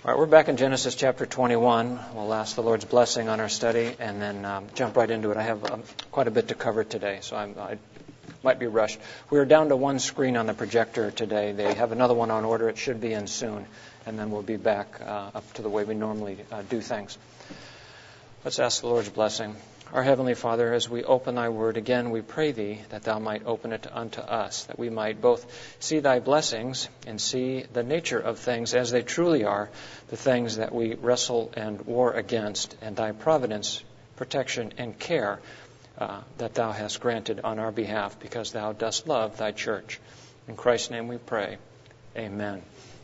All right, we're back in Genesis chapter 21. We'll ask the Lord's blessing on our study and then jump right into it. I have quite a bit to cover today, so I might be rushed. We're down to one screen on the projector today. They have another one on order. It should be in soon, and then we'll be back up to the way we normally do things. Let's ask the Lord's blessing. Our Heavenly Father, as we open Thy Word again, we pray Thee that Thou might open it unto us, that we might both see Thy blessings and see the nature of things as they truly are, the things that we wrestle and war against, and Thy providence, protection, and care that Thou hast granted on our behalf, because Thou dost love Thy church. In Christ's name we pray. Amen.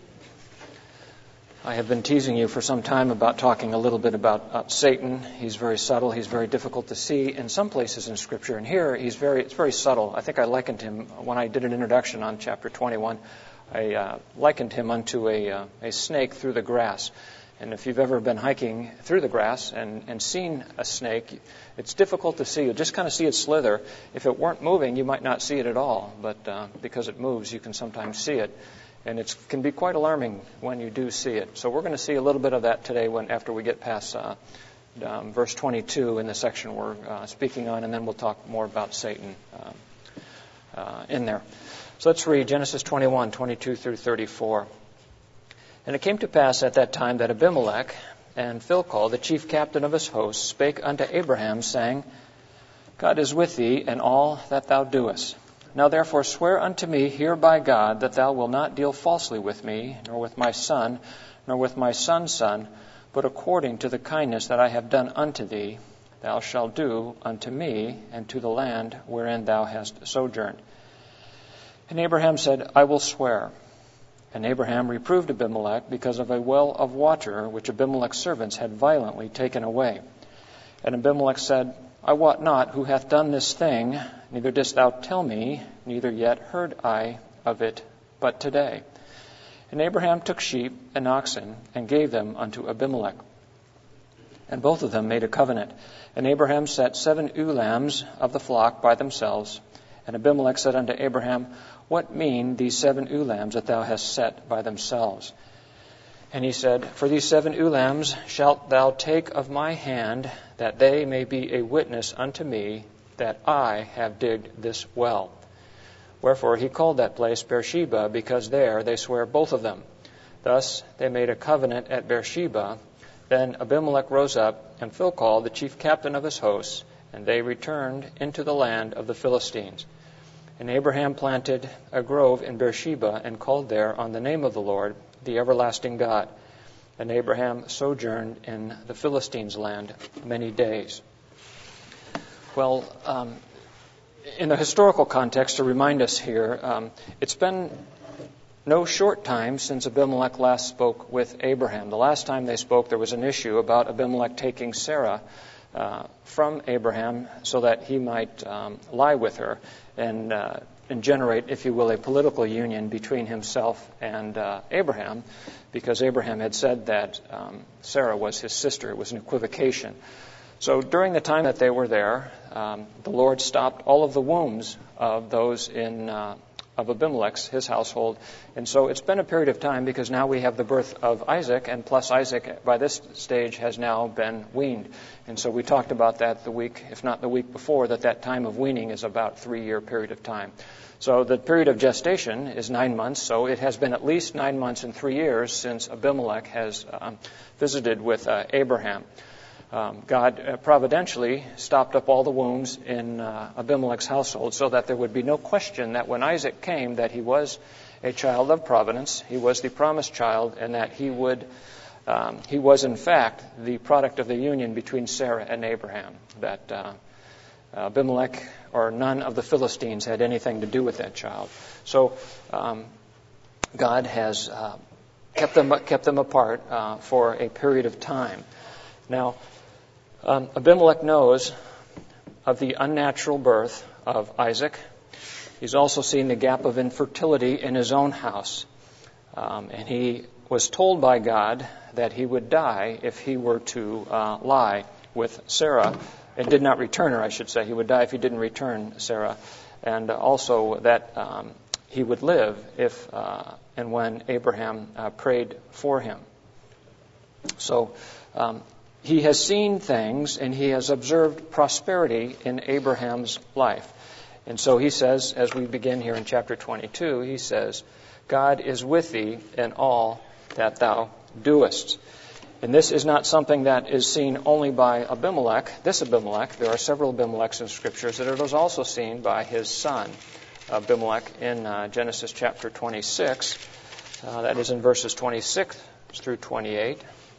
I have been teasing you for some time about talking a little bit about Satan. He's very subtle. He's very difficult to see in some places in Scripture. And here, it's very subtle. I think I likened him, when I did an introduction on chapter 21, I likened him unto a snake through the grass. And if you've ever been hiking through the grass and seen a snake, it's difficult to see. You just kind of see it slither. If it weren't moving, you might not see it at all. But because it moves, you can sometimes see it. And it can be quite alarming when you do see it. So we're going to see a little bit of that today after we get past verse 22 in the section we're speaking on, and then we'll talk more about Satan in there. So let's read Genesis 21, 22 through 34. And it came to pass at that time that Abimelech and Phicol, the chief captain of his host, spake unto Abraham, saying, God is with thee in all that thou doest. Now therefore swear unto me here by God that thou wilt not deal falsely with me, nor with my son, nor with my son's son, but according to the kindness that I have done unto thee, thou shalt do unto me and to the land wherein thou hast sojourned. And Abraham said, I will swear. And Abraham reproved Abimelech because of a well of water which Abimelech's servants had violently taken away. And Abimelech said, I wot not who hath done this thing, neither didst thou tell me, neither yet heard I of it but today. And Abraham took sheep and oxen, and gave them unto Abimelech. And both of them made a covenant. And Abraham set 7 ewe lambs of the flock by themselves. And Abimelech said unto Abraham, What mean these 7 ewe lambs that thou hast set by themselves? And he said, For these 7 ewe lambs shalt thou take of my hand, that they may be a witness unto me that I have digged this well. Wherefore he called that place Beersheba, because there they swear both of them. Thus they made a covenant at Beersheba. Then Abimelech rose up, and Phicol, the chief captain of his hosts, and they returned into the land of the Philistines. And Abraham planted a grove in Beersheba, and called there on the name of the Lord, the everlasting God. And Abraham sojourned in the Philistines' land many days. Well, in the historical context, to remind us here, it's been no short time since Abimelech last spoke with Abraham. The last time they spoke, there was an issue about Abimelech taking Sarah from Abraham so that he might lie with her and generate, if you will, a political union between himself and Abraham, because Abraham had said that Sarah was his sister. It was an equivocation. So during the time that they were there, the Lord stopped all of the wombs of those of Abimelech's, his household. And so it's been a period of time, because now we have the birth of Isaac, and plus Isaac by this stage has now been weaned. And so we talked about that the week, if not the week before, that time of weaning is about 3-year period of time. So the period of gestation is 9 months, so it has been at least 9 months and 3 years since Abimelech has visited with Abraham. God providentially stopped up all the wombs in Abimelech's household so that there would be no question that when Isaac came, that he was a child of providence, he was the promised child, and that he was in fact the product of the union between Sarah and Abraham, that Abimelech or none of the Philistines had anything to do with that child. So God has kept them apart for a period of time. Now, Abimelech knows of the unnatural birth of Isaac. He's also seen the gap of infertility in his own house. And he was told by God that he would die if he were to lie with Sarah, and did not return her, I should say. He would die if he didn't return Sarah. And also that he would live if and when Abraham prayed for him. So he has seen things and he has observed prosperity in Abraham's life. And so he says, as we begin here in chapter 22, he says, God is with thee in all that thou doest. And this is not something that is seen only by Abimelech. This Abimelech, there are several Abimelechs in Scriptures, that it was also seen by his son Abimelech in Genesis chapter 26. That is in verses 26 through 28.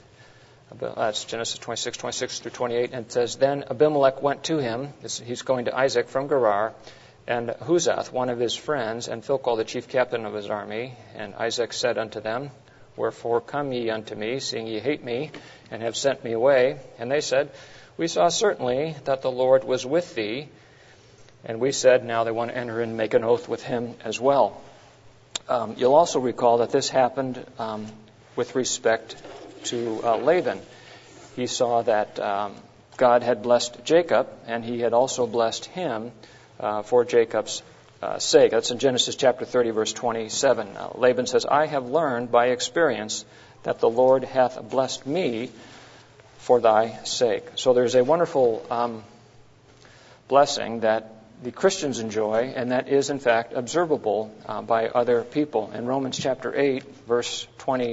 That's Genesis 26 through 28. And it says, Then Abimelech went to him, he's going to Isaac from Gerar, and Huzath, one of his friends, and Philcol, the chief captain of his army. And Isaac said unto them, Wherefore come ye unto me, seeing ye hate me, and have sent me away? And they said, We saw certainly that the Lord was with thee. And we said, now they want to enter and make an oath with him as well. You'll also recall that this happened with respect to Laban. He saw that God had blessed Jacob, and he had also blessed him for Jacob's sake. That's in Genesis chapter 30, verse 27. Laban says, I have learned by experience that the Lord hath blessed me for thy sake. So there's a wonderful blessing that the Christians enjoy, and that is, in fact, observable by other people. In Romans chapter 8, verse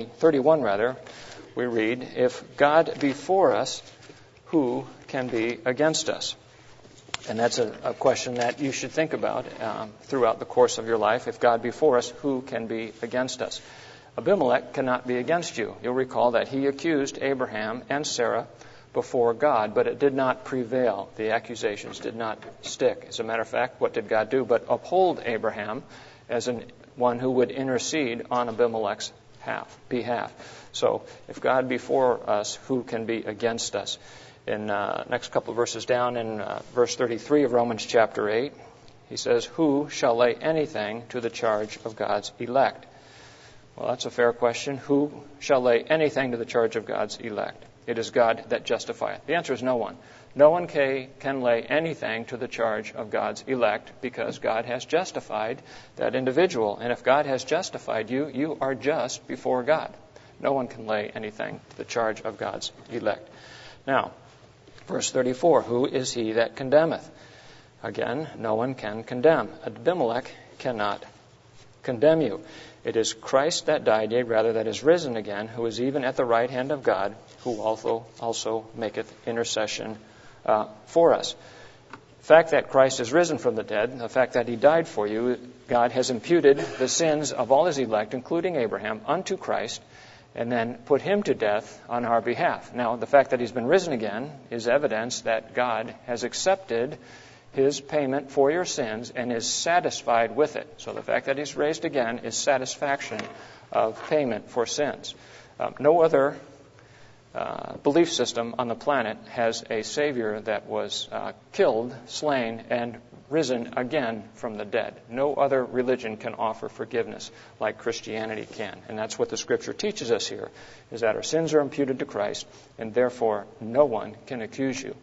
31, we read, If God be for us, who can be against us? And that's a question that you should think about throughout the course of your life. If God be for us, who can be against us? Abimelech cannot be against you. You'll recall that he accused Abraham and Sarah before God, but it did not prevail. The accusations did not stick. As a matter of fact, what did God do but uphold Abraham as one who would intercede on Abimelech's behalf? So, if God be for us, who can be against us? In next couple of verses down, in verse 33 of Romans chapter 8, he says, Who shall lay anything to the charge of God's elect? Well, that's a fair question. Who shall lay anything to the charge of God's elect? It is God that justifieth. The answer is no one. No one can lay anything to the charge of God's elect because God has justified that individual. And if God has justified you, you are just before God. No one can lay anything to the charge of God's elect. Now, verse 34, Who is he that condemneth? Again, no one can condemn. Abimelech cannot condemn you. It is Christ that died, yea, rather, that is risen again, who is even at the right hand of God, who also maketh intercession for us. The fact that Christ is risen from the dead, the fact that he died for you, God has imputed the sins of all his elect, including Abraham, unto Christ, and then put him to death on our behalf. Now, the fact that he's been risen again is evidence that God has accepted his payment for your sins and is satisfied with it. So the fact that he's raised again is satisfaction of payment for sins. No other belief system on the planet has a Savior that was killed, slain, and risen again from the dead. No other religion can offer forgiveness like Christianity can. And that's what the Scripture teaches us here, is that our sins are imputed to Christ, and therefore no one can accuse you.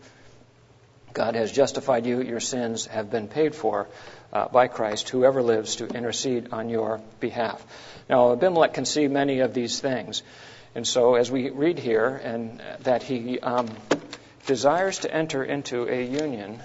God has justified you. Your sins have been paid for by Christ, whoever lives to intercede on your behalf. Now, Abimelech can see many of these things. And so as we read here, and that he desires to enter into a union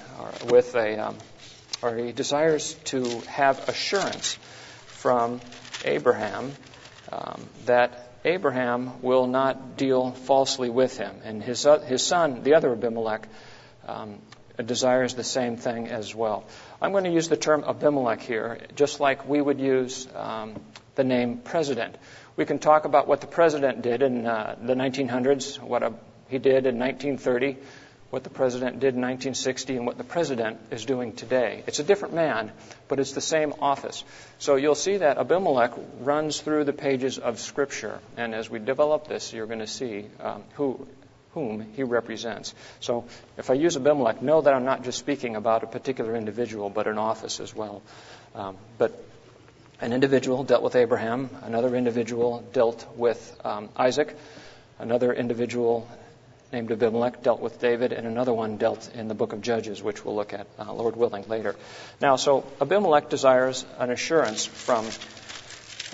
or he desires to have assurance from Abraham that Abraham will not deal falsely with him. And his son, the other Abimelech, desires the same thing as well. I'm going to use the term Abimelech here, just like we would use the name president. We can talk about what the president did in the 1900s, what he did in 1930, what the president did in 1960, and what the president is doing today. It's a different man, but it's the same office. So you'll see that Abimelech runs through the pages of Scripture, and as we develop this, you're going to see whom he represents. So if I use Abimelech, know that I'm not just speaking about a particular individual, but an office as well. But an individual dealt with Abraham, another individual dealt with Isaac, another individual named Abimelech dealt with David, and another one dealt in the book of Judges, which we'll look at, Lord willing, later. Now, so Abimelech desires an assurance from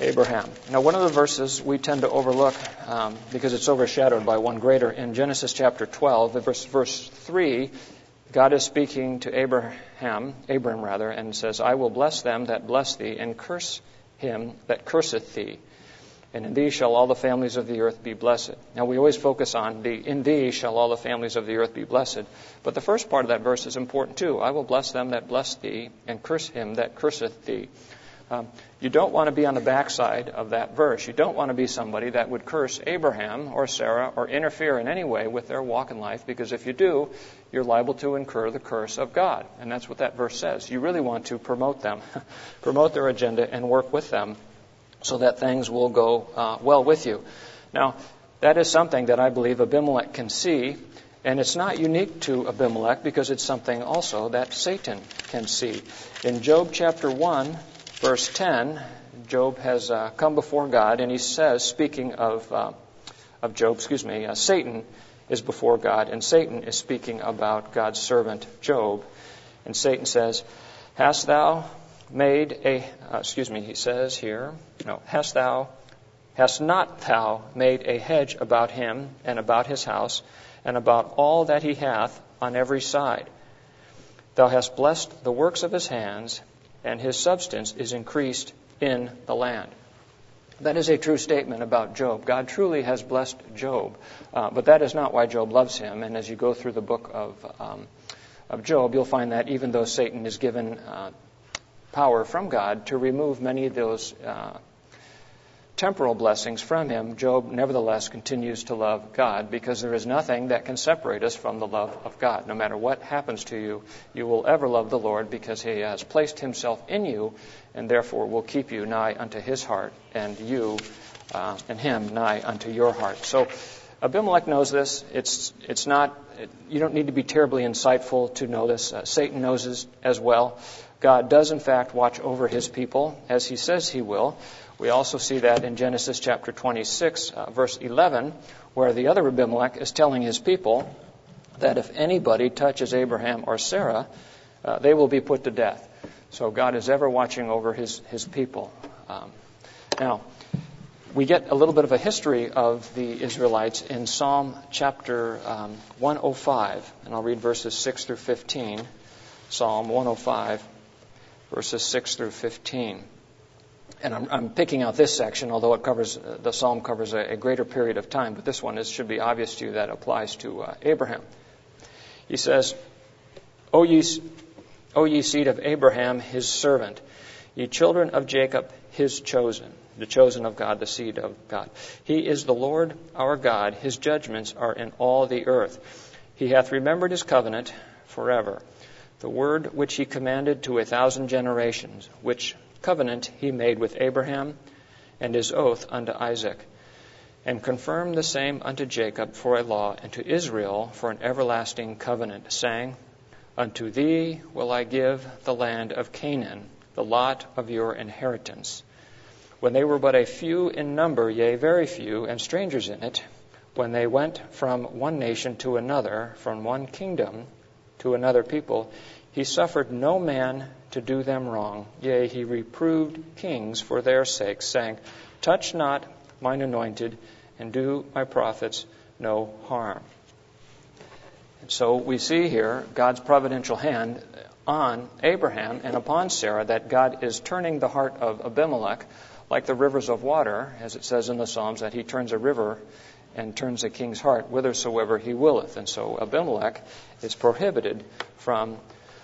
Abraham. Now, one of the verses we tend to overlook because it's overshadowed by one greater. In Genesis chapter 12, verse 3, God is speaking to Abram, and says, I will bless them that bless thee, and curse him that curseth thee. And in thee shall all the families of the earth be blessed. Now, we always focus on in thee shall all the families of the earth be blessed. But the first part of that verse is important too. I will bless them that bless thee, and curse him that curseth thee. You don't want to be on the backside of that verse. You don't want to be somebody that would curse Abraham or Sarah or interfere in any way with their walk in life, because if you do, you're liable to incur the curse of God. And that's what that verse says. You really want to promote them, promote their agenda, and work with them so that things will go well with you. Now, that is something that I believe Abimelech can see, and it's not unique to Abimelech because it's something also that Satan can see. In Job chapter 1, verse 10, Job has come before God, and he says, speaking of Job, Satan is before God, and Satan is speaking about God's servant Job. And Satan says, hast not thou made a hedge about him and about his house and about all that he hath on every side? Thou hast blessed the works of his hands, and his substance is increased in the land. That is a true statement about Job. God truly has blessed Job, but that is not why Job loves him. And as you go through the book of Job, you'll find that even though Satan is given power from God to remove many of those temporal blessings from him, Job nevertheless continues to love God, because there is nothing that can separate us from the love of God. No matter what happens to you, you will ever love the Lord, because he has placed himself in you, and therefore will keep you nigh unto his heart, and you and him nigh unto your heart. So Abimelech knows this. It's not. You don't need to be terribly insightful to know this. Satan knows this as well. God does in fact watch over his people, as he says he will. We also see that in Genesis chapter 26, verse 11, where the other Abimelech is telling his people that if anybody touches Abraham or Sarah, they will be put to death. So God is ever watching over his people. Now, we get a little bit of a history of the Israelites in Psalm chapter 105, and I'll read verses 6 through 15. Psalm 105, verses 6 through 15. And I'm picking out this section, although the psalm covers a greater period of time, but this one should be obvious to you that applies to Abraham. He says, O ye seed of Abraham, his servant, ye children of Jacob, his chosen, the chosen of God, the seed of God. He is the Lord our God, his judgments are in all the earth. He hath remembered his covenant forever, the word which he commanded to 1,000 generations, which covenant he made with Abraham, and his oath unto Isaac, and confirmed the same unto Jacob for a law, and to Israel for an everlasting covenant, saying, Unto thee will I give the land of Canaan, the lot of your inheritance. When they were but a few in number, yea, very few, and strangers in it, when they went from one nation to another, from one kingdom to another people, he suffered no man to do them wrong. Yea, he reproved kings for their sakes, saying, Touch not mine anointed, and do my prophets no harm. And so we see here God's providential hand on Abraham and upon Sarah, that God is turning the heart of Abimelech like the rivers of water, as it says in the Psalms, that he turns a river and turns a king's heart whithersoever he willeth. And so Abimelech is prohibited from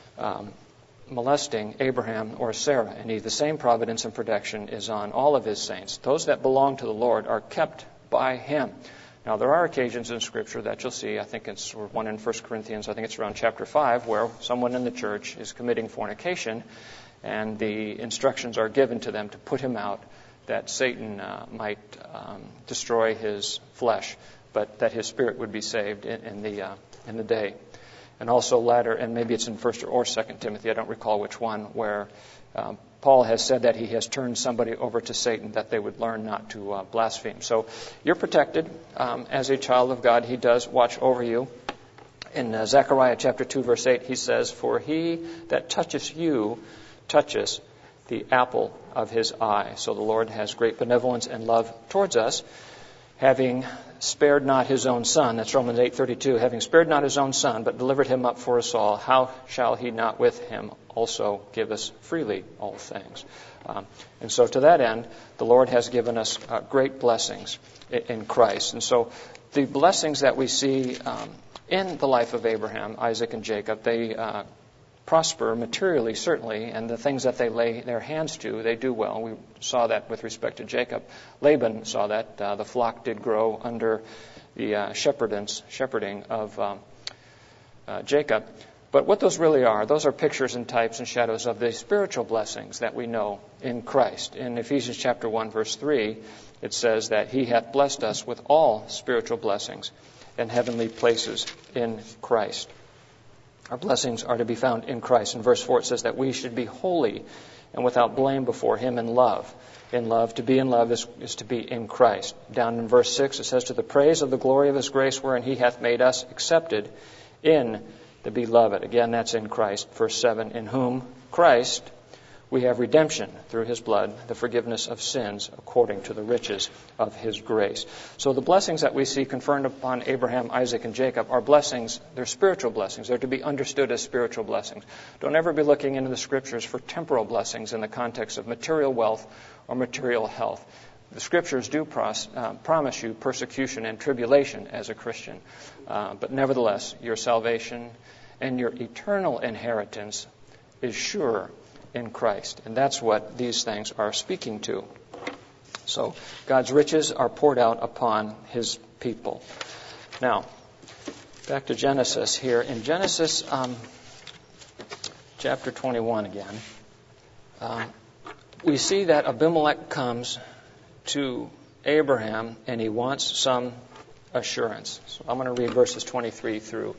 molesting Abraham or Sarah. And the same providence and protection is on all of his saints. Those that belong to the Lord are kept by him. Now, there are occasions in Scripture that you'll see, I think it's one in 1 Corinthians, I think it's around chapter 5, where someone in the church is committing fornication, and the instructions are given to them to put him out, that Satan might destroy his flesh, but that his spirit would be saved in the day. And also latter, and maybe it's in 1 or 2 Timothy, I don't recall which one, where Paul has said that he has turned somebody over to Satan, that they would learn not to blaspheme. So you're protected as a child of God. He does watch over you. In Zechariah chapter 2, verse 8, he says, For he that toucheth you toucheth the apple of his eye. So the Lord has great benevolence and love towards us, having spared not his own Son. That's Romans 8:32. Having spared not his own Son, but delivered him up for us all, how shall he not with him also give us freely all things? And so to that end, the Lord has given us great blessings in Christ. And so the blessings that we see in the life of Abraham, Isaac, and Jacob, they prosper materially, certainly, and the things that they lay their hands to, they do well. We saw that with respect to Jacob. Laban saw that. The flock did grow under the shepherding of Jacob. But what those really are, those are pictures and types and shadows of the spiritual blessings that we know in Christ. In Ephesians chapter 1, verse 3, it says that he hath blessed us with all spiritual blessings and heavenly places in Christ. Our blessings are to be found in Christ. In verse 4, it says that we should be holy and without blame before him in love. In love, to be in love is to be in Christ. Down in verse 6, it says, to the praise of the glory of his grace wherein he hath made us accepted in the beloved. Again, that's in Christ. Verse 7, in whom, Christ, we have redemption through his blood, the forgiveness of sins according to the riches of his grace. So the blessings that we see conferred upon Abraham, Isaac, and Jacob are blessings. They're spiritual blessings. They're to be understood as spiritual blessings. Don't ever be looking into the Scriptures for temporal blessings in the context of material wealth or material health. The Scriptures do promise you persecution and tribulation as a Christian. But nevertheless, your salvation and your eternal inheritance is sure in Christ. And that's what these things are speaking to. So God's riches are poured out upon his people. Now, back to Genesis here. In Genesis chapter 21 again, we see that Abimelech comes to Abraham and he wants some assurance. So I'm going to read verses 23 through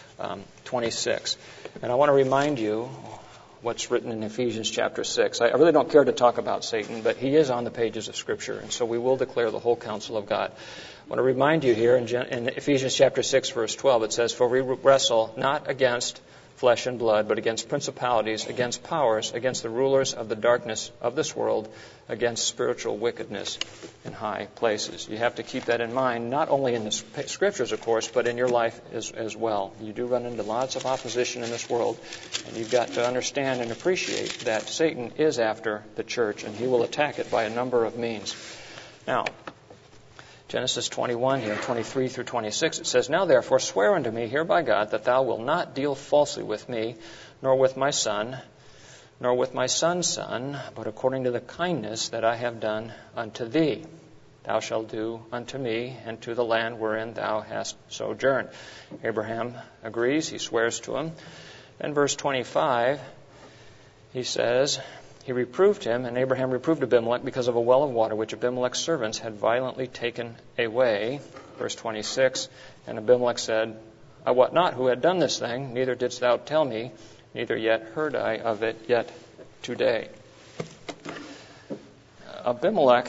26. And I want to remind you what's written in Ephesians chapter 6. I really don't care to talk about Satan, but he is on the pages of Scripture, and so we will declare the whole counsel of God. I want to remind you here in Ephesians chapter 6, verse 12, it says, for we wrestle not against flesh and blood, but against principalities, against powers, against the rulers of the darkness of this world, against spiritual wickedness in high places. You have to keep that in mind, not only in the Scriptures, of course, but in your life as well. You do run into lots of opposition in this world, and you've got to understand and appreciate that Satan is after the church, and he will attack it by a number of means. Now, Genesis 21 here, 23 through 26, it says, now therefore swear unto me here by God that thou wilt not deal falsely with me, nor with my son, nor with my son's son, but according to the kindness that I have done unto thee. Thou shalt do unto me and to the land wherein thou hast sojourned. Abraham agrees, he swears to him. Then verse 25, he says, he reproved him, and Abraham reproved Abimelech because of a well of water which Abimelech's servants had violently taken away. Verse 26, and Abimelech said, I wot not who had done this thing, neither didst thou tell me, neither yet heard I of it yet today. Abimelech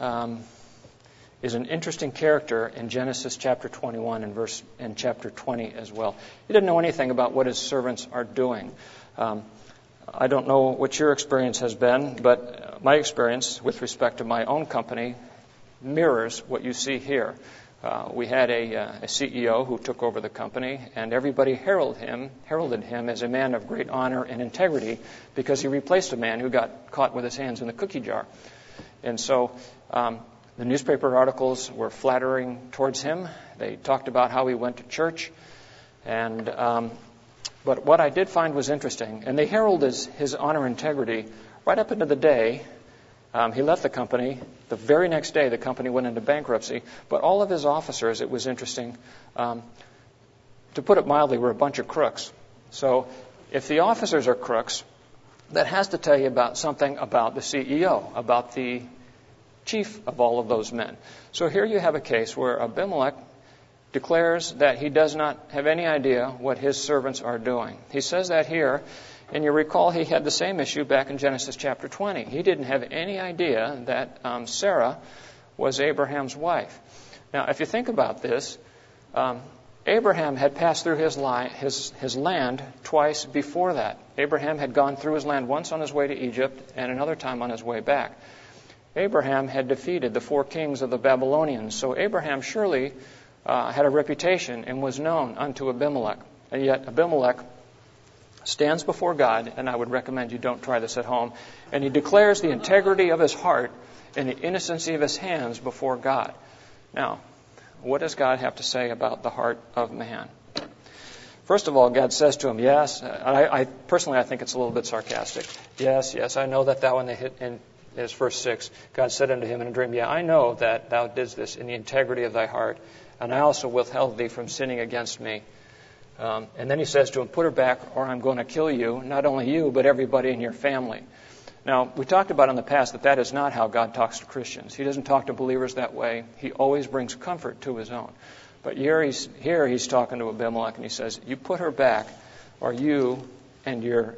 is an interesting character in Genesis chapter 21 and chapter 20 as well. He didn't know anything about what his servants are doing. I don't know what your experience has been, but my experience with respect to my own company mirrors what you see here. We had a CEO who took over the company, and everybody heralded him as a man of great honor and integrity because he replaced a man who got caught with his hands in the cookie jar. And so the newspaper articles were flattering towards him. They talked about how he went to church, but what I did find was interesting, and they heralded his honor and integrity right up into the day he left the company. The very next day, the company went into bankruptcy. But all of his officers, it was interesting, to put it mildly, were a bunch of crooks. So if the officers are crooks, that has to tell you about something about the CEO, about the chief of all of those men. So here you have a case where Abimelech declares that he does not have any idea what his servants are doing. He says that here, and you recall he had the same issue back in Genesis chapter 20. He didn't have any idea that Sarah was Abraham's wife. Now, if you think about this, Abraham had passed through his land twice before that. Abraham had gone through his land once on his way to Egypt and another time on his way back. Abraham had defeated the 4 kings of the Babylonians, so Abraham surely had a reputation and was known unto Abimelech. And yet Abimelech stands before God, and I would recommend you don't try this at home, and he declares the integrity of his heart and the innocency of his hands before God. Now, what does God have to say about the heart of man? First of all, God says to him, yes, I personally think it's a little bit sarcastic. Yes, I know that thou in his verse 6, God said unto him in a dream, I know that thou didst this in the integrity of thy heart, and I also withheld thee from sinning against me. And then he says to him, put her back or I'm going to kill you, not only you, but everybody in your family. Now, we talked about in the past that is not how God talks to Christians. He doesn't talk to believers that way. He always brings comfort to his own. But here he's talking to Abimelech, and he says, you put her back, or you and your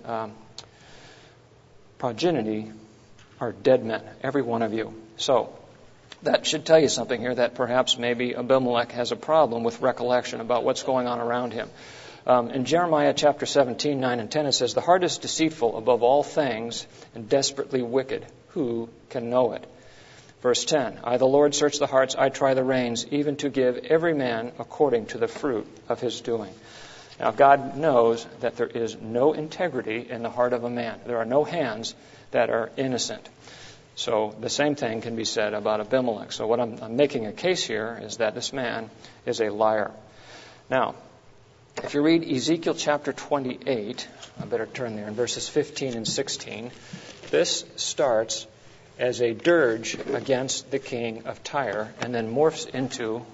progeny are dead men, every one of you. So that should tell you something here, that perhaps maybe Abimelech has a problem with recollection about what's going on around him. In Jeremiah chapter 17, 9 and 10, it says, the heart is deceitful above all things and desperately wicked. Who can know it? Verse 10, I, the Lord, search the hearts, I try the reins, even to give every man according to the fruit of his doing. Now, God knows that there is no integrity in the heart of a man. There are no hands that are innocent. So the same thing can be said about Abimelech. So what I'm making a case here is that this man is a liar. Now, if you read Ezekiel chapter 28, I better turn there, in verses 15 and 16, this starts as a dirge against the king of Tyre and then morphs into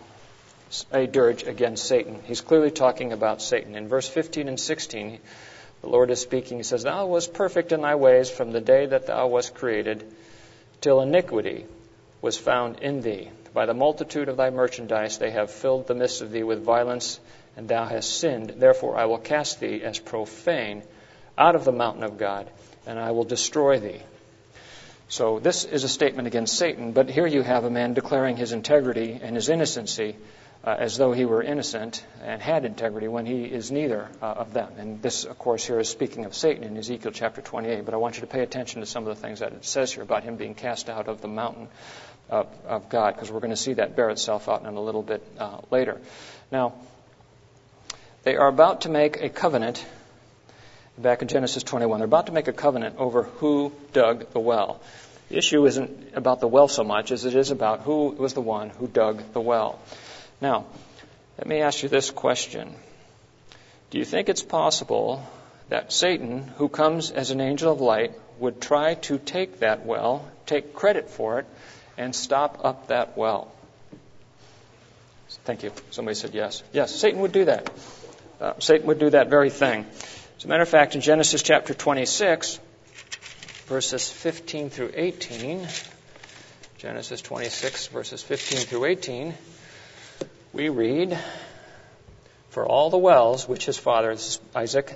a dirge against Satan. He's clearly talking about Satan. In verse 15 and 16, the Lord is speaking. He says, thou wast perfect in thy ways from the day that thou wast created, till iniquity was found in thee. By the multitude of thy merchandise they have filled the midst of thee with violence, and thou hast sinned. Therefore I will cast thee as profane out of the mountain of God, and I will destroy thee. So this is a statement against Satan, but here you have a man declaring his integrity and his innocency as though he were innocent and had integrity when he is neither of them. And this, of course, here is speaking of Satan in Ezekiel chapter 28, but I want you to pay attention to some of the things that it says here about him being cast out of the mountain of God, because we're going to see that bear itself out in a little bit later. Now, they are about to make a covenant. Back in Genesis 21, they're about to make a covenant over who dug the well. The issue isn't about the well so much as it is about who was the one who dug the well. Now, let me ask you this question. Do you think it's possible that Satan, who comes as an angel of light, would try to take that well, take credit for it, and stop up that well? Thank you. Somebody said yes. Yes, Satan would do that. Satan would do that very thing. As a matter of fact, in Genesis chapter 26, verses 15 through 18, Genesis 26, verses 15 through 18, we read, for all the wells which his father, Isaac,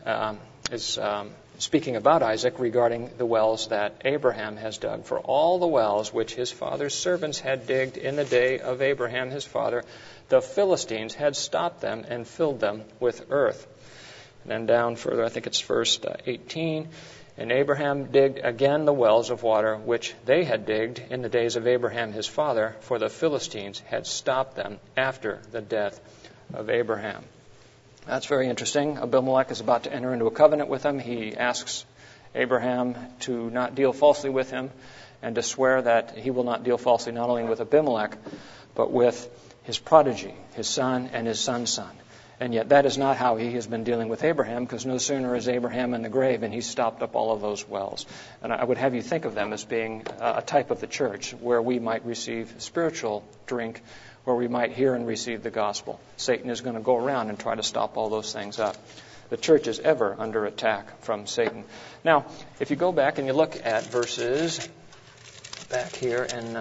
is speaking about Isaac regarding the wells that Abraham has dug, for all the wells which his father's servants had digged in the day of Abraham his father, the Philistines had stopped them and filled them with earth. And then down further, I think it's verse 18, and Abraham digged again the wells of water which they had digged in the days of Abraham his father, for the Philistines had stopped them after the death of Abraham. That's very interesting. Abimelech is about to enter into a covenant with him. He asks Abraham to not deal falsely with him and to swear that he will not deal falsely not only with Abimelech, but with his prodigy, his son and his son's son. And yet that is not how he has been dealing with Abraham, because no sooner is Abraham in the grave and he's stopped up all of those wells. And I would have you think of them as being a type of the church where we might receive spiritual drink, where we might hear and receive the gospel. Satan is going to go around and try to stop all those things up. The church is ever under attack from Satan. Now, if you go back and you look at verses back here in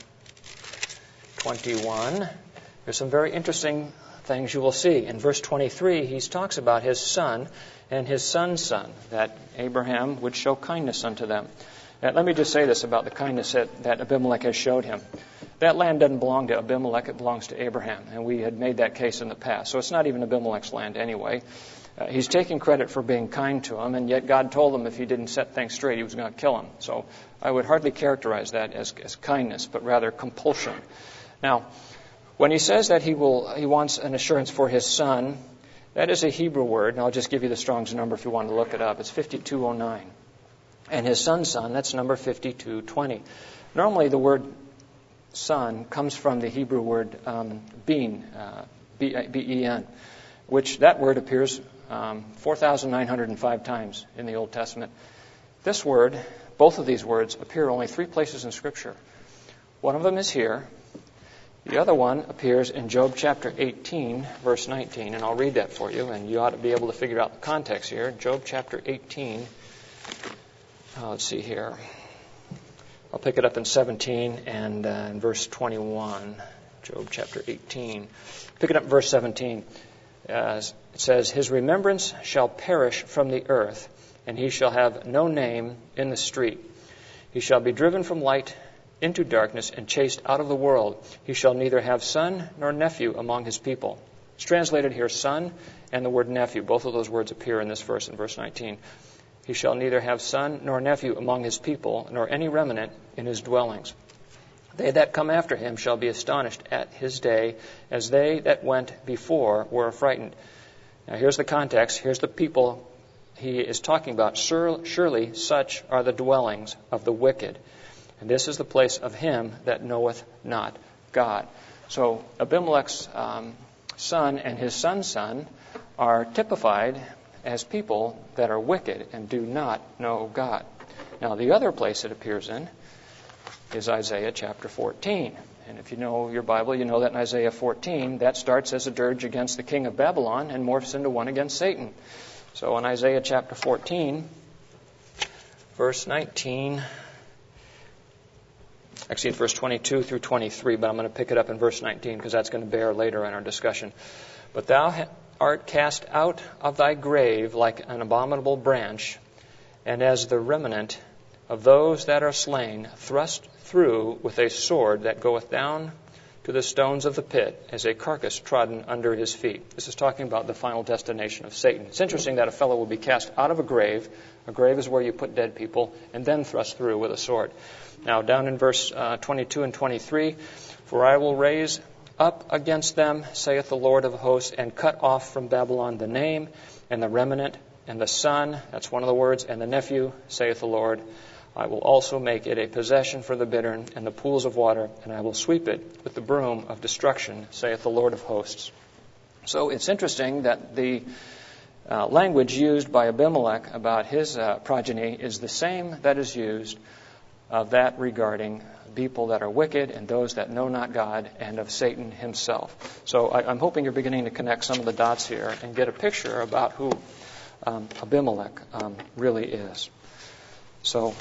21, there's some very interesting things you will see. In verse 23, he talks about his son and his son's son, that Abraham would show kindness unto them. Now, let me just say this about the kindness that Abimelech has showed him. that land doesn't belong to Abimelech, it belongs to Abraham. And we had made that case in the past. So it's not even Abimelech's land anyway. He's taking credit for being kind to him, and yet God told him if he didn't set things straight, he was going to kill him. So I would hardly characterize that as kindness, but rather compulsion. Now, when he says that he wants an assurance for his son, that is a Hebrew word, and I'll just give you the Strong's number if you want to look it up. It's 5209. And his son's son, that's number 5220. Normally the word son comes from the Hebrew word ben, B-E-N, which that word appears 4,905 times in the Old Testament. This word, both of these words, appear only 3 places in Scripture. One of them is here. The other one appears in Job chapter 18, verse 19, and I'll read that for you, and you ought to be able to figure out the context here. Job chapter 18, let's see here. I'll pick it up in 17 and in verse 21. Job chapter 18. Pick it up in verse 17. It says, "His remembrance shall perish from the earth, and he shall have no name in the street. He shall be driven from light into darkness and chased out of the world. He shall neither have son nor nephew among his people." It's translated here, son and the word nephew. Both of those words appear in this verse, in verse 19. "He shall neither have son nor nephew among his people, nor any remnant in his dwellings. They that come after him shall be astonished at his day, as they that went before were affrighted." Now here's the context. Here's the people he is talking about. "Surely such are the dwellings of the wicked. And this is the place of him that knoweth not God." So Abimelech's son and his son's son are typified as people that are wicked and do not know God. Now the other place it appears in is Isaiah chapter 14. And if you know your Bible, you know that in Isaiah 14, that starts as a dirge against the king of Babylon and morphs into one against Satan. So in Isaiah chapter 14, verse 19... Actually, in verse 22 through 23, but I'm going to pick it up in verse 19 because that's going to bear later in our discussion. "But thou art cast out of thy grave like an abominable branch, and as the remnant of those that are slain, thrust through with a sword that goeth down to the stones of the pit, as a carcass trodden under his feet." This is talking about the final destination of Satan. It's interesting that a fellow will be cast out of a grave. A grave is where you put dead people, and then thrust through with a sword. Now, down in verse 22 and 23, "For I will raise up against them, saith the Lord of hosts, and cut off from Babylon the name, and the remnant, and the son," that's one of the words, "and the nephew, saith the Lord. I will also make it a possession for the bittern and the pools of water, and I will sweep it with the broom of destruction, saith the Lord of hosts." So it's interesting that the language used by Abimelech about his progeny is the same that is used of that regarding people that are wicked and those that know not God, and of Satan himself. So I'm hoping you're beginning to connect some of the dots here and get a picture about who Abimelech really is. So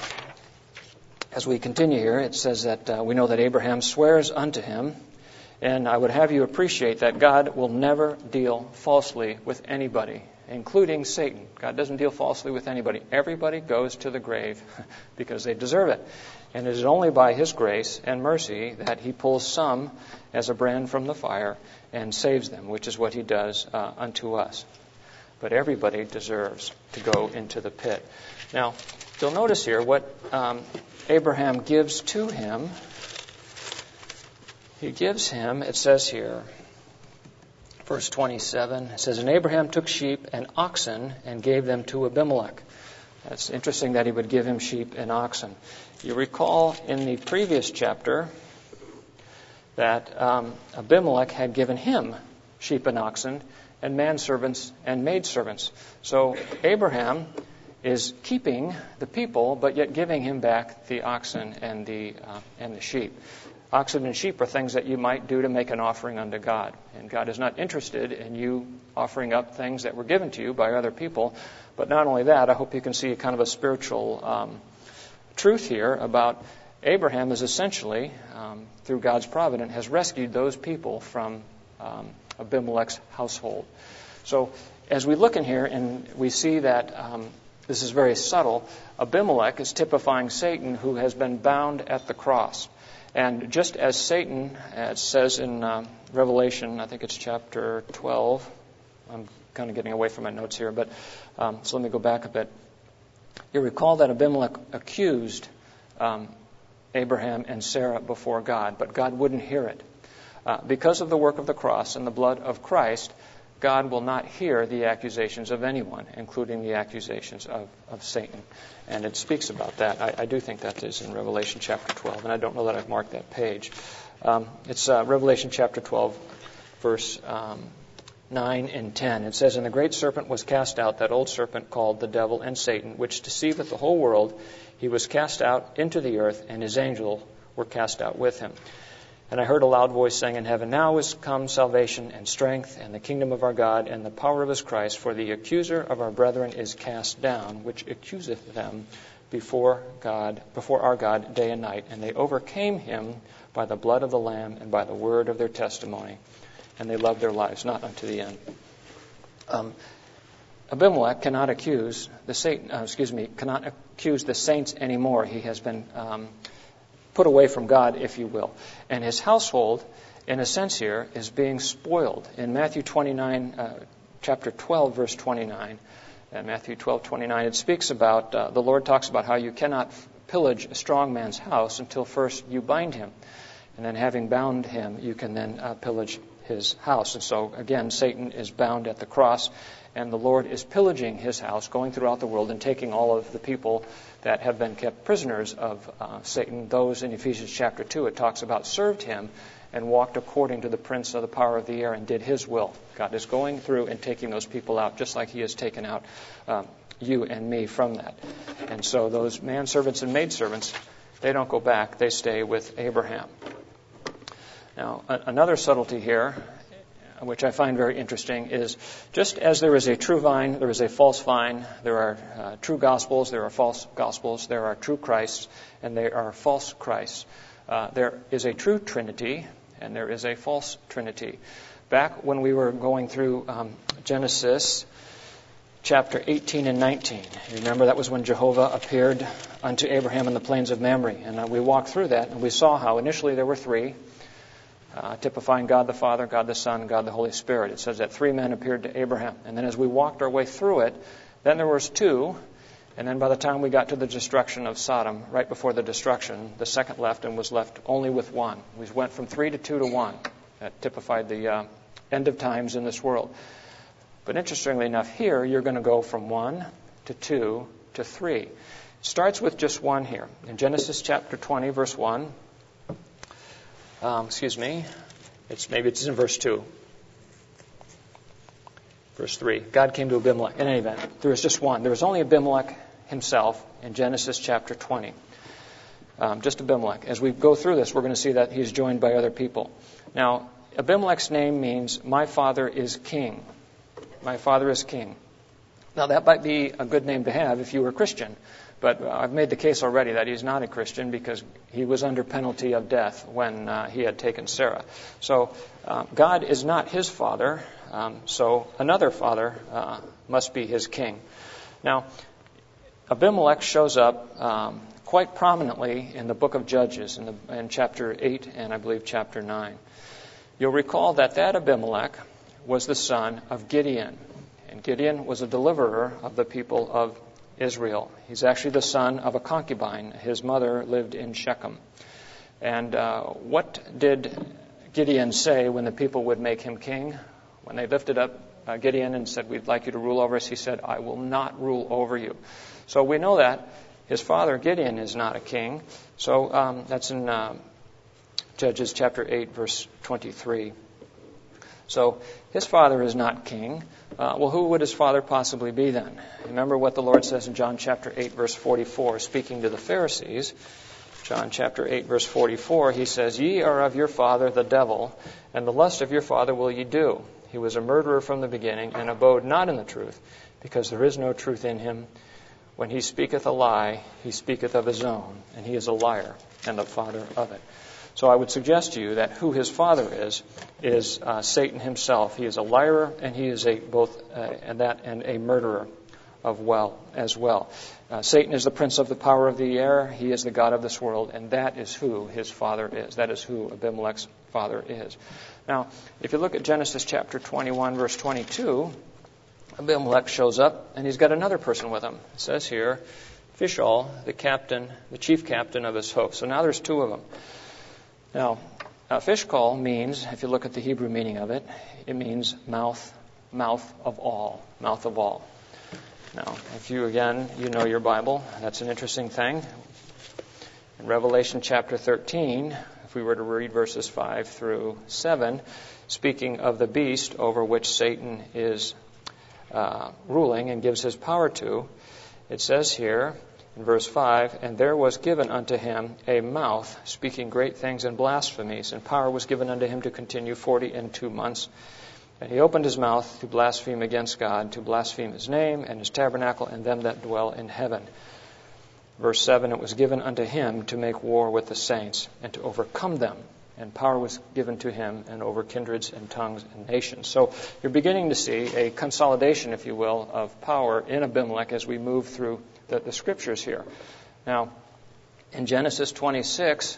as we continue here, it says that we know that Abraham swears unto him, and I would have you appreciate that God will never deal falsely with anybody, including Satan. God doesn't deal falsely with anybody. Everybody goes to the grave because they deserve it. And it is only by his grace and mercy that he pulls some as a brand from the fire and saves them, which is what he does unto us. But everybody deserves to go into the pit. Now, you'll notice here what Abraham gives to him. He gives him, it says here, verse 27, it says, "And Abraham took sheep and oxen and gave them to Abimelech." That's interesting that he would give him sheep and oxen. You recall in the previous chapter that Abimelech had given him sheep and oxen and manservants and maidservants. So Abraham is keeping the people, but yet giving him back the oxen and the sheep. Oxen and sheep are things that you might do to make an offering unto God. And God is not interested in you offering up things that were given to you by other people. But not only that, I hope you can see kind of a spiritual truth here about Abraham is essentially, through God's providence, has rescued those people from Abimelech's household. So as we look in here and we see that this is very subtle, Abimelech is typifying Satan, who has been bound at the cross. And just as Satan, it says in Revelation, I think it's chapter 12, I'm kind of getting away from my notes here, but so let me go back a bit. You recall that Abimelech accused Abraham and Sarah before God, but God wouldn't hear it. Because of the work of the cross and the blood of Christ, God will not hear the accusations of anyone, including the accusations of Satan. And it speaks about that. I do think that is in Revelation chapter 12, and I don't know that I've marked that page. It's Revelation chapter 12, verse 9 and 10. It says, "And the great serpent was cast out, that old serpent called the devil and Satan, which deceiveth the whole world. He was cast out into the earth, and his angels were cast out with him. And I heard a loud voice saying in heaven, Now is come salvation and strength and the kingdom of our God and the power of his Christ, for the accuser of our brethren is cast down, which accuseth them before our God day and night. And they overcame him by the blood of the Lamb and by the word of their testimony. And they loved their lives not unto the end." Abimelech cannot accuse the saints anymore. He has been put away from God, if you will. And his household, in a sense here, is being spoiled. In Matthew 29, chapter 12, verse 29, and Matthew 12:29, it speaks about, the Lord talks about how you cannot pillage a strong man's house until first you bind him. And then having bound him, you can then pillage his house. And so, again, Satan is bound at the cross, and the Lord is pillaging his house, going throughout the world and taking all of the people that have been kept prisoners of Satan. Those in Ephesians chapter 2, it talks about, served him and walked according to the prince of the power of the air and did his will. God is going through and taking those people out, just like he has taken out you and me from that. And so those manservants and maidservants, they don't go back. They stay with Abraham. Now, another subtlety here, which I find very interesting, is just as there is a true vine, there is a false vine, there are true gospels, there are false gospels, there are true Christs, and there are false Christs. There is a true Trinity, and there is a false Trinity. Back when we were going through Genesis chapter 18 and 19, you remember that was when Jehovah appeared unto Abraham in the plains of Mamre, and we walked through that, and we saw how initially there were three, typifying God the Father, God the Son, God the Holy Spirit. It says that three men appeared to Abraham. And then as we walked our way through it, then there was two. And then by the time we got to the destruction of Sodom, right before the destruction, the second left and was left only with one. We went from 3 to 2 to 1. That typified the end of times in this world. But interestingly enough, here you're going to go from 1 to 2 to 3. It starts with just one here. In Genesis chapter 20, verse 1, it's in verse 2. Verse 3, God came to Abimelech. In any event, there was just one. There was only Abimelech himself in Genesis chapter 20. Just Abimelech. As we go through this, we're going to see that he's joined by other people. Now, Abimelech's name means, my father is king. My father is king. Now, that might be a good name to have if you were Christian. But I've made the case already that he's not a Christian because he was under penalty of death when he had taken Sarah. So God is not his father, so another father must be his king. Now, Abimelech shows up quite prominently in the book of Judges, in chapter 8 and I believe chapter 9. You'll recall that Abimelech was the son of Gideon. And Gideon was a deliverer of the people of Israel. He's actually the son of a concubine. His mother lived in Shechem. And what did Gideon say when the people would make him king? When they lifted up Gideon and said, we'd like you to rule over us, he said, I will not rule over you. So we know that his father Gideon is not a king. So that's in Judges chapter 8, verse 23. So his father is not king. Well, who would his father possibly be then? Remember what the Lord says in John chapter 8, verse 44, speaking to the Pharisees. John chapter 8, verse 44, he says, Ye are of your father the devil, and the lust of your father will ye do. He was a murderer from the beginning, and abode not in the truth, because there is no truth in him. When he speaketh a lie, he speaketh of his own, and he is a liar, and the father of it. So I would suggest to you that who his father is Satan himself. He is a liar, and he is a murderer as well. Satan is the prince of the power of the air. He is the god of this world, and that is who his father is. That is who Abimelech's father is. Now, if you look at Genesis chapter 21, verse 22, Abimelech shows up, and he's got another person with him. It says here, Phishol, the chief captain of his host. So now there's two of them. Now, Phishol means, if you look at the Hebrew meaning of it, it means mouth of all. Mouth of all. Now, if you know your Bible, that's an interesting thing. In Revelation chapter 13, if we were to read verses 5 through 7, speaking of the beast over which Satan is ruling and gives his power to, it says here in verse 5, and there was given unto him a mouth speaking great things and blasphemies, and power was given unto him to continue 42 months. And he opened his mouth to blaspheme against God, to blaspheme his name and his tabernacle and them that dwell in heaven. Verse 7, it was given unto him to make war with the saints and to overcome them. And power was given to him and over kindreds and tongues and nations. So you're beginning to see a consolidation, if you will, of power in Abimelech as we move through the scriptures here. Now, in Genesis 26,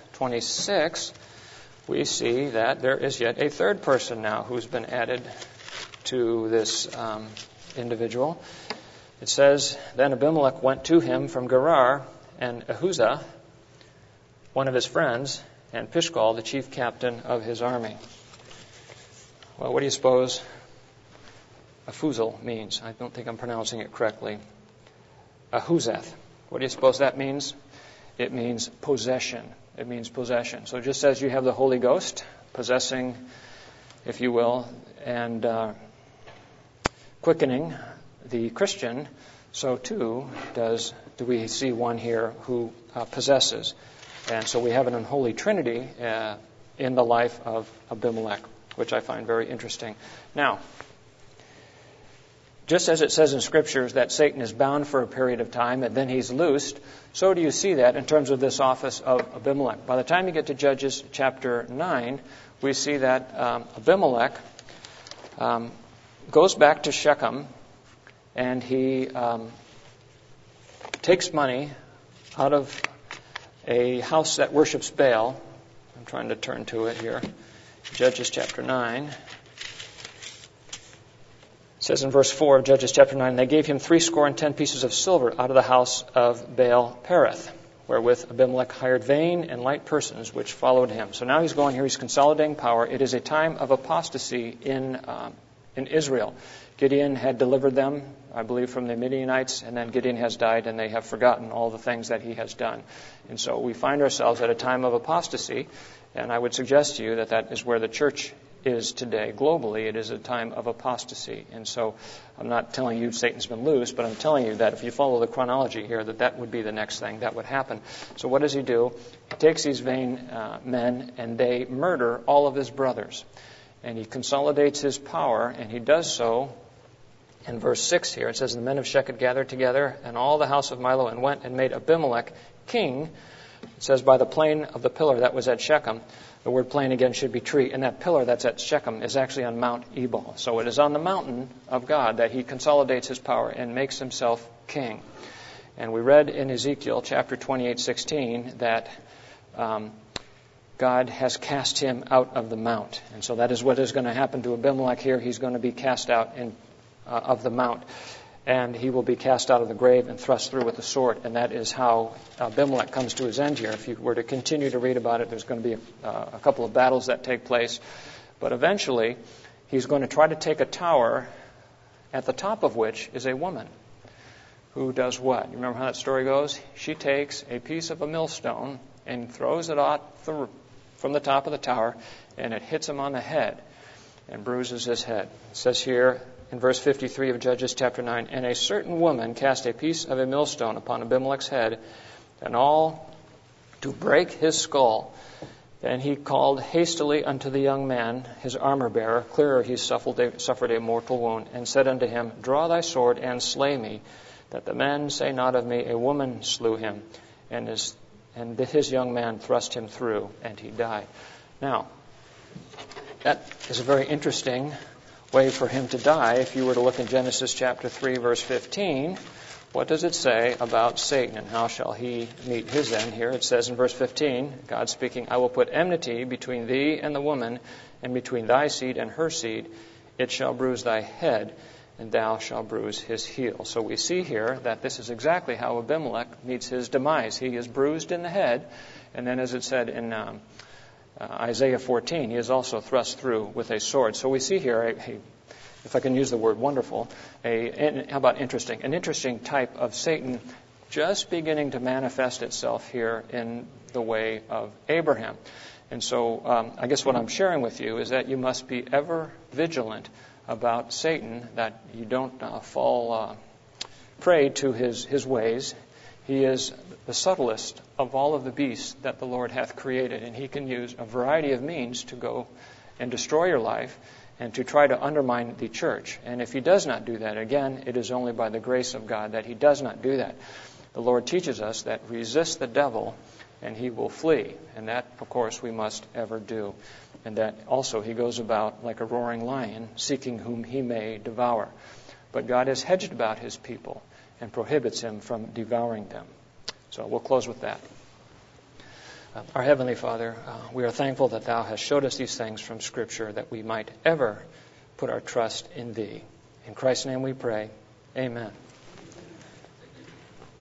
we see that there is yet a third person now who's been added to this individual. It says, then Abimelech went to him from Gerar, and Ahuzah, one of his friends, and Phishol, the chief captain of his army. Well, what do you suppose Aphuzal means? I don't think I'm pronouncing it correctly. Ahuzeth. What do you suppose that means? It means possession. It means possession. So just as you have the Holy Ghost possessing, if you will, and quickening the Christian, so too do we see one here who possesses. And so we have an unholy trinity in the life of Abimelech, which I find very interesting. Now, just as it says in Scriptures that Satan is bound for a period of time and then he's loosed, so do you see that in terms of this office of Abimelech. By the time you get to Judges chapter 9, we see that Abimelech goes back to Shechem and he takes money out of a house that worships Baal. I'm trying to turn to it here. Judges chapter 9. It says in verse 4 of Judges chapter 9, they gave him 70 pieces of silver out of the house of Baal Pereth, wherewith Abimelech hired vain and light persons which followed him. So now he's going here, he's consolidating power. It is a time of apostasy in Israel. Gideon had delivered them, I believe, from the Midianites, and then Gideon has died, and they have forgotten all the things that he has done. And so we find ourselves at a time of apostasy, and I would suggest to you that that is where the church is today. Globally, it is a time of apostasy. And so I'm not telling you Satan's been loose, but I'm telling you that if you follow the chronology here, that would be the next thing that would happen. So what does he do? He takes these vain men, and they murder all of his brothers. And he consolidates his power, and he does so in verse 6 here. It says, the men of Shechem gathered together, and all the house of Milo, and went and made Abimelech king. It says, by the plain of the pillar that was at Shechem. The word plain again should be tree. And that pillar that's at Shechem is actually on Mount Ebal. So it is on the mountain of God that he consolidates his power and makes himself king. And we read in Ezekiel chapter 28:16 that God has cast him out of the mount. And so that is what is going to happen to Abimelech here. He's going to be cast out of the mount. And he will be cast out of the grave and thrust through with the sword. And that is how Abimelech comes to his end here. If you were to continue to read about it, there's going to be a couple of battles that take place. But eventually, he's going to try to take a tower at the top of which is a woman who does what? You remember how that story goes? She takes a piece of a millstone and throws it out from the top of the tower, and it hits him on the head and bruises his head. It says here, in verse 53 of Judges chapter 9, and a certain woman cast a piece of a millstone upon Abimelech's head, and all to break his skull. Then he called hastily unto the young man, his armor-bearer, clearer he suffered a mortal wound, and said unto him, draw thy sword and slay me, that the men say not of me, a woman slew him. And his young man thrust him through, and he died. Now, that is a very interesting way for him to die. If you were to look in Genesis chapter 3, verse 15, what does it say about Satan and how shall he meet his end here? It says in verse 15, God speaking, I will put enmity between thee and the woman, and between thy seed and her seed. It shall bruise thy head, and thou shalt bruise his heel. So we see here that this is exactly how Abimelech meets his demise. He is bruised in the head, and then as it said in Isaiah 14, he is also thrust through with a sword. So we see here, if I can use the word wonderful, how about interesting? An interesting type of Satan just beginning to manifest itself here in the way of Abraham. And so I guess what I'm sharing with you is that you must be ever vigilant about Satan, that you don't fall prey to his ways. He is the subtlest of all of the beasts that the Lord hath created, and he can use a variety of means to go and destroy your life and to try to undermine the church. And if he does not do that, again, it is only by the grace of God that he does not do that. The Lord teaches us that resist the devil and he will flee. And that, of course, we must ever do. And that also he goes about like a roaring lion, seeking whom he may devour. But God has hedged about his people and prohibits him from devouring them. So we'll close with that. Our Heavenly Father, we are thankful that Thou hast showed us these things from Scripture, that we might ever put our trust in Thee. In Christ's name we pray. Amen.